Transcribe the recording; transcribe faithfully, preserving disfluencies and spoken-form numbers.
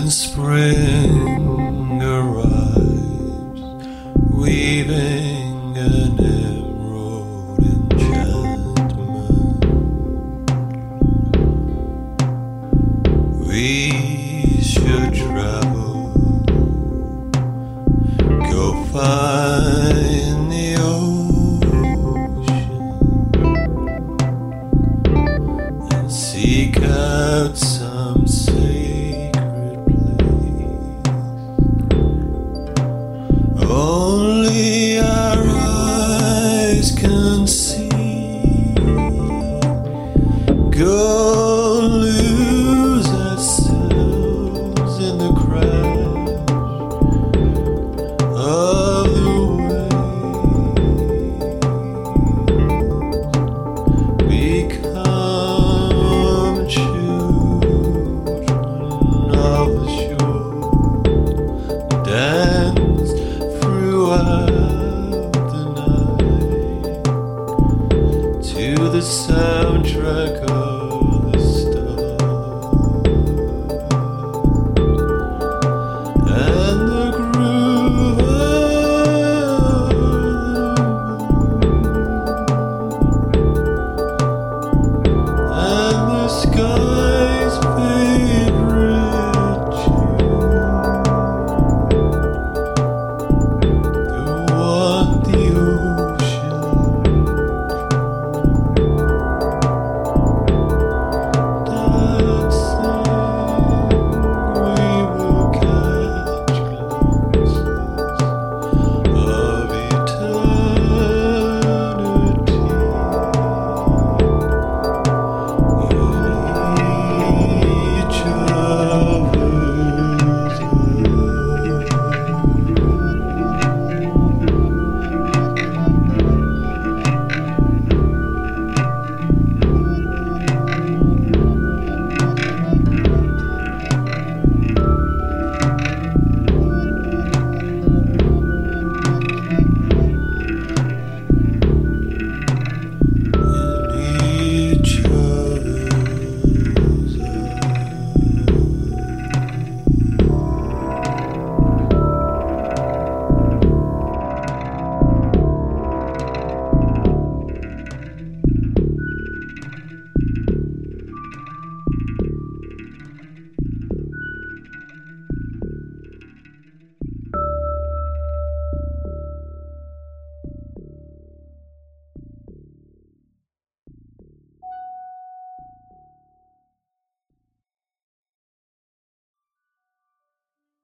spring arrives, weaving an emerald enchantment. We should travel, go find the ocean and seek out some sacred place. Only our eyes can see. Go lose ourselves in the crash of the waves. Become children of the shore, dance throughout the night to the soundtrack of